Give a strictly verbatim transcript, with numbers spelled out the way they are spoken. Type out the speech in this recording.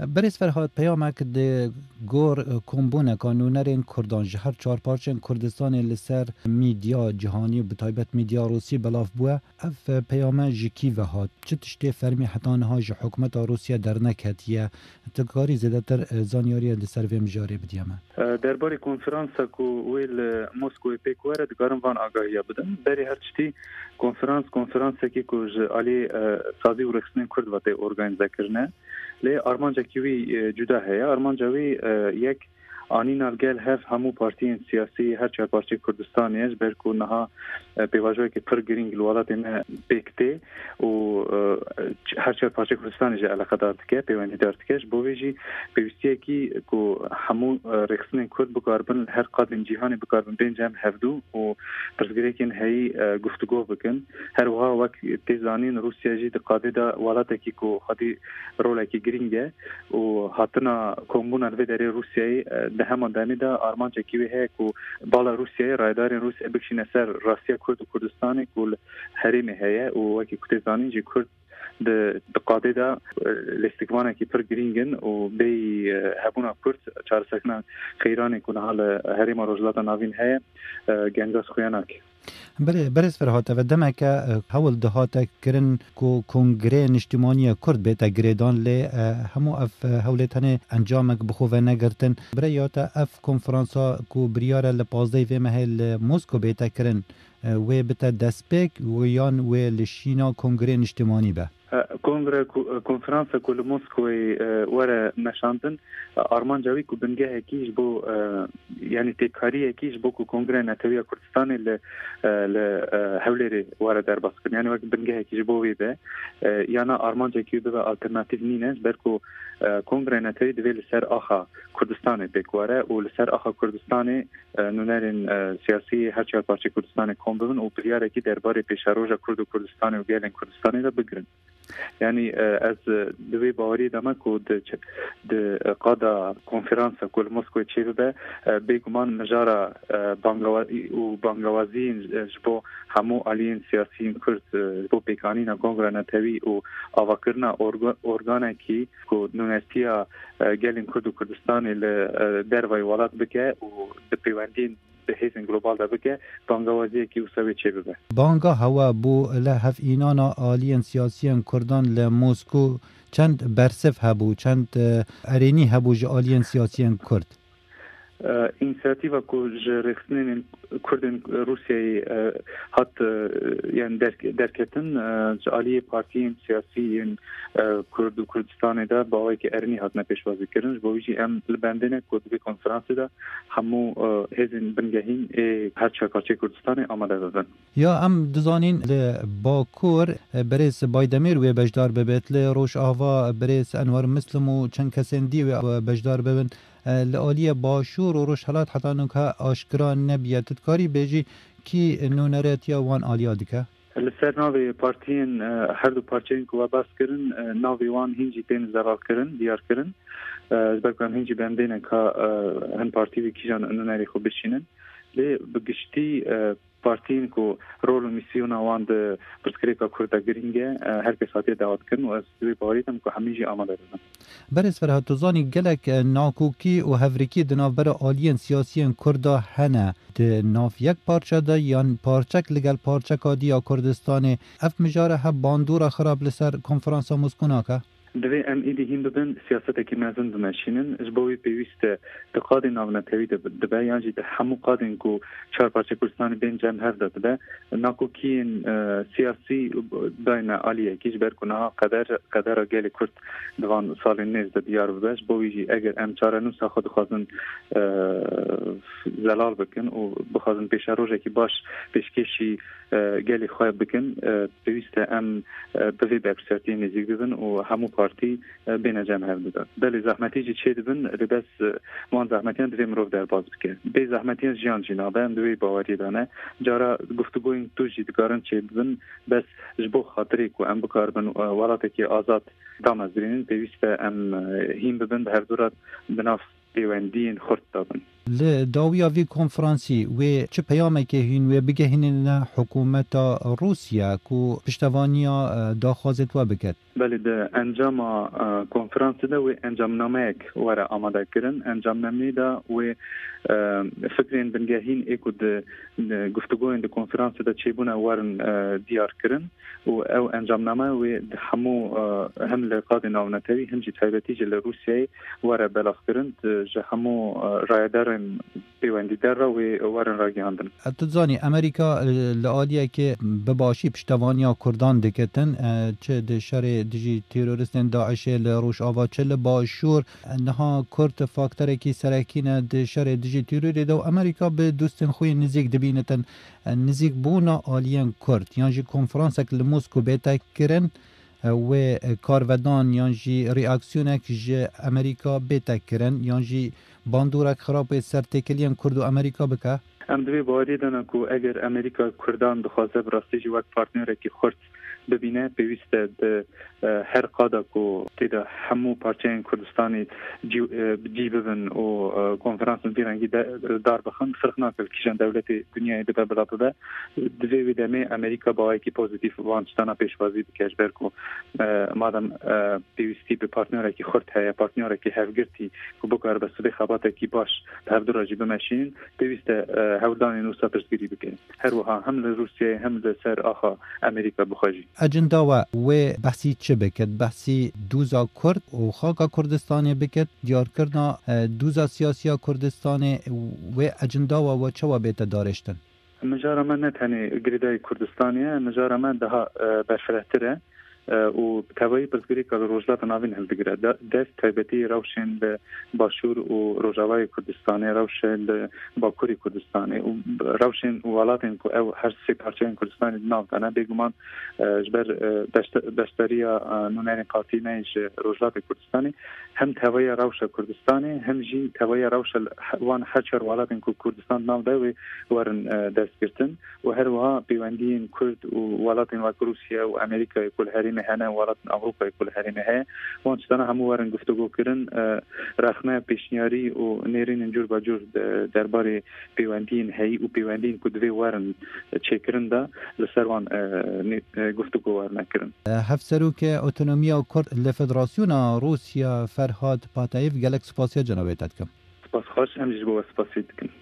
برس فرهاد پیامک د گور کمبونه کانونرین کردان جهر چهار پارچن کردستان لسر میدیا جهانی بتایبت میدیا روسی بلاف بوه اف پیامه جکی و هات چه تشتی فرمی حتانه ها جه حکومت روسیا در نکتیه تکاری زده تر زانیاری لسر ویم جاری بدیمه درباره کنفرانس کو ویل مسکو پیکوره دگارم وان آگاهی بدن بری هر چتی کنفرانس کنفرانس کی کو علی سازی و رخصتن کرد و ته ارگانیزه کرنه لی آرمانجا کیوی جدا هيا آرمانجاوی یک آنی نالگل هف همو پارتیین سیاسی هر چهار پارتی کردستانیش برکو نها پیواجوی که پر گرینگ الولات ما بکته و هر چهار پارتی کردستانیش علاقه دارد که پیوانی دارد کهش بویجی پیوستیه کی کو همو رخصتن کرد بکاربن هر قادم جهانی بکاربن بین جمع هفدو و پرسگری کن هی گفتگو بکن هر وها وقت تیزانین روسیه جی دقاده دا ولاته کی کو خدی روله کی گرینگه و هاتنا کمبونا الویداری روسیه ده همان دمی دا آرمانجا کیوی هی کو بالا روسیه رایدار روسیه بکشین اثر راسیه کرد و کردستانی کل حریم هیه و وکی کتزانین جی کرد د قاده دا لاستکوانه کی پر گرینگن و بی هبونا کرد چهار سکنه خیرانی کنه حال حریم روزلاتا ناوین هیه گنگاز خویاناک بله برس فرهاد و دمه که حول دهات کرن کو کنگره نشتمانی کرد بیتا گریدان لی همو اف حولتانه انجامک بخوه نگرتن برای یاتا اف کنفرانسا کو بریاره لپازده و محل موسکو بیتا کرن و بیتا دسپیک و یان و لشینا کنگره نشتمانی به کنگره کنفرانس کل موسکوی وره نشاندن آرمانجاوی کو بنگه کیش بو یعنی تکاری کیش بو کو کنگره نتویا کردستان ل ل حولری وره در باس کن یعنی وقت بنگه کیش بو وی به یعنی آرمانجا کی به آلترناتیو نینس برکو کنگره نتوی دویل سر آخا کردستان بکواره و لسر آخا کردستان نونرین سیاسی هر چهار پارچه کردستان کمبون و پریاره کی درباره پیشروجا کرد و کردستان و گیلن کردستان دا بگرن یعنی از دوی باوری دامه کو د قادا کنفرانس کل مسکو چی به بیگمان مجارا بانگوازی و بانگوازی جبو همو آلین سیاسیین کرد جبو پیکانینا کنگره نتوی و آواکرنا ارگانه کی کو نونستیا گلین کرد و کردستان دروی ولات بکه و دپیوندین به هیزن گلوبال دا بکه بانگوازی کی وسوی چه ببه بانگا هوا بو لحف اینانا آلین سیاسیان کردان لموسکو چند برسف هبو چند ارینی هبو جه آلین سیاسیان کرد اینسیاتیوا کو رخصتن کردن روسیای هات یعنی درکتن جالی پارتیین سیاسی کرد و کردستان دا باوی که ارنی هات نپیشوازی کردن باویجی ام لبندنه کد به کنفرانس دا همو هزین بنگهین هر چه پارچه کردستان آماده دادن یا ام دزانین باکور برس بایدمیر و بجدار ببیت ل روش آوا برس انوار مسلم و چند کسندی و بجدار ببن لآلیه باشور و روش حالات حتی نکه آشکران نبیه تدکاری بیجی کی نونرات یا وان آلیا دکه؟ لسر ناوی پارتیین هر دو پارچین که وابست کرن ناوی وان هنجی تین زرال کرن دیار کرن زبرکان هنجی بندینه که هن پارتیوی کیجان نونری خوب بشینن لی بگشتی پارتین کو رول و میسیون آوان ده پرسکریکا کرده گرینگه هر کس هاتی دعوت کرن و از دوی باوریتم که همیجی آماده دادن برس فرهاد توزانی گلک ناکوکی و هفریکی دناف بر آلین سیاسیین کرده هنه دناف یک پارچه ده یان پارچک لگل پارچک آدی یا کردستان اف مجاره ها باندور خراب لسر کنفرانسا مسکونا که؟ دوی ام ایدی هیم ببن سیاست کی مازن بمشینن جبوی پیوست تقاضی ناون توی دبا یعنی ده همو قادن کو چهار پارچه کردستان بین جمع هر داده ناکو کین سیاسی بین عالیه کیش برکنها قدر قدر گلی کرد دوان سال نیز ده دیار بباش بویجی اگر ام چهار نو ساخد خواهن زلال بکن و بخواهن پیش روزه کی باش پیشکشی گلی خواه بکن پیوست ام دوی بکسرتی نزیک ببن و همو پارتی بین جمع هر داد. دلی زحمتی چی چه دبن لباس وان زحمتیان دوی مروف در باز بکه. به زحمتیان جیان جنابه هم دوی باوری دانه. جارا گفتگوین تو جدگارن چه دبن بس جبو خاطری کو ام بکاربن ولاتی که آزاد دام از برین پیوسته ام هیم ببن به هر دورات بناف دیوندین خورد دادن. لداویا وی کنفرانسی و چه پیامه که هین و بگه هین حکومت روسیا کو پشتوانیا داخوازت و بکد بله ده انجام کنفرانس ده و انجام نامه وره آماده کرن انجام نامه ده و فکرین بنگهین ایکو ده گفتگوین ده کنفرانس ده چیبونه ورن دیار کرن و او انجام نامه و همو هم لقاد ناونتوی هم جی تایبتی جل روسیای وره بلاغ کرن جه همو رایدارن پیوندی در و ورن را گیاندن. تزانی امریکا لعالیه که بباشی پشتوانیا کردان دکتن چه ده شر دیجی تروریستن داعش لروش آوا چه لباشور نها کرد فاکتره کی سرکینه ده شر دیجی تروری دو امریکا به دوستن خوی نزیک دبینتن نزیک بونا آلیان کرد یعنی کنفرانس اک لموسکو بیتا کرن و کارودان یعنی ریاکسیونک جه امریکا بیتا کرن یعنی باندورک خراب سر تکلیم کرد و امریکا بکه ام دوی باوری دانه که اگر امریکا کردان بخواسته براستی جی وقت پارتنره که خورد ببینه پیوسته ده هر قادا که تیده همو پارچه کردستانی جی ببن و کنفرانس بیرنگی دار بخن فرق ناکل کشن دولت دنیای ده بلا بده دوی ویدمه امریکا باوی که پوزیتیف وانشتانا پیشوازی بکش برکو مادم پیوستی به پارتنره که خورد هیا پارتنره که هفگرتی که بکار بسوده خباته که باش هر دو راجی بمشین پیوسته هودانی نوسا پرسگیری بکن هر وها هم لروسیه هم لسر آخا امریکا بخواجی اجندا و و بحثی چه بکد بحثی دوزا کرد و خاکا کردستانی بکد دیار کردنا دوزا سیاسیا کردستانی و اجندا و چه و بیت دارشتن مجارا من نتانی گریدای کردستانیه مجارا من ده برفرهتره و توایی پرسگری که روزلات ناوین هم بگیره دست تایبتی روشن به باشور و روزاوای کردستانی روشن به باکوری کردستانی و روشن والاتین که او هر سی پارچه کردستانی ناو دانه بگمان جبر بشتریا نونین قاطی نیش روزلات کردستانی هم توایی روش کردستانی هم جی توایی روش وان هر چر والاتین که کردستان ناو داوی ورن دست گرتن و هر وها پیوندین کرد و والاتین و روسیه و امریکا کل هری مهنه ولات اوروبا كل هرینه ها وانشتنا همو ورن گفتگو کردن رخنه پیشنیاری و نیرین انجور با جور درباره پیوندین هی و پیوندین کدوی ورن چکرن دا لسروان گفتگو ورن کردن هفسرو که اتونومیا کرد لفدراسیون روسیا فرهاد پاتایف گلک سپاسیا جنابیتت کم سپاس خوش امجیش بو سپاسید کن